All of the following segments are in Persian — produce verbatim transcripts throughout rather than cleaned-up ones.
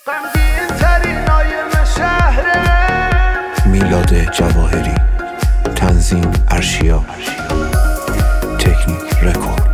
غمگین ترین نایم شهرم. میلاد جواهری، تنظیم ارشیا، تکنیک رکورد.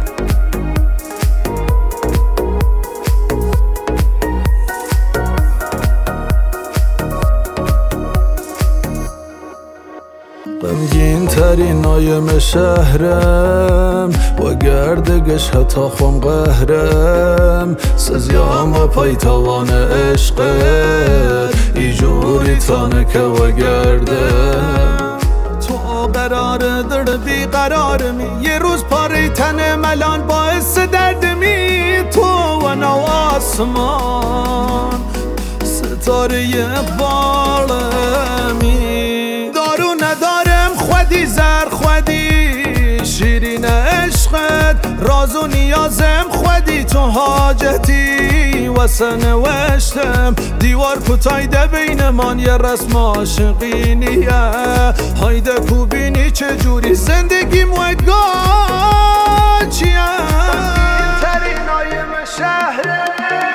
غمگین ترین نایم شهرم، با گردگش حتی خوام قهرم. سزیام و پای تاوان عشقت، ای جوری تانکه و گردم. تو قرار در بیقرارمی، یه روز پاره تن ملان باعث دردمی. تو و نو آسمان ستاره اقبالمی. دارو ندارم خودی زر خودی، شیرین عشقت راز و نیازم خودی. تو حاجتی واسه نوشتم، دیوار پوتایده بینمان یه رسم عاشقینیه. هایده کوبینی چجوری زندگی موگا چیه؟ ترین نایم شهرم.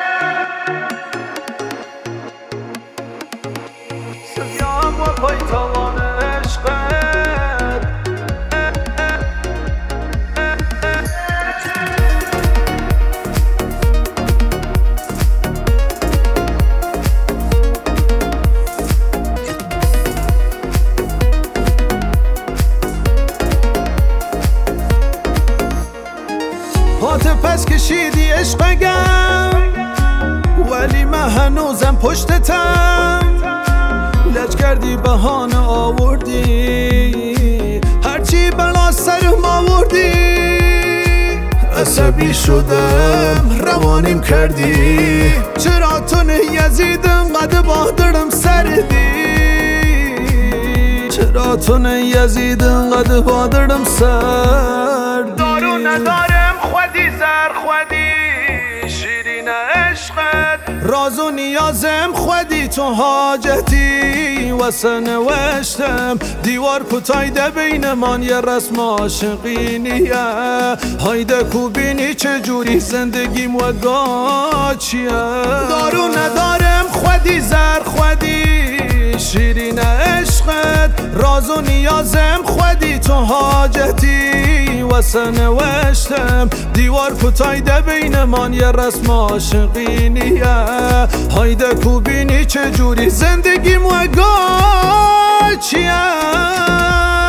سزیام و پای تاوان عشقت. پات پس کشیدی عشقگم، ولی من هنوزم پشتتم. لج کردی بهانه آوردی، هرچی بلا سرم آوردی. عصبی شدم روانیم کردی، چرا تو نه یزید انقدر بادرم سردی. چرا تو نه یزید انقدر بادرم سردی. دارو ندارم خودی زر خودی، شیرین عشقت راز و نیازم خودی. تو حاجتی واسه نوشتم، دیوار پوتایده بینمان یه رسم عاشقینیه. هایده کوبینی چجوری زندگیم و گاچیه. دارو ندارم خودی زر خودی، شیرین عشقت راز و نیازم خودی. تو حاجتی واسه نوشتم، دیوار پوتایده بینمان یه رسم عاشقینیه. هایده کوبینی چجوری زندگی موگا چیه.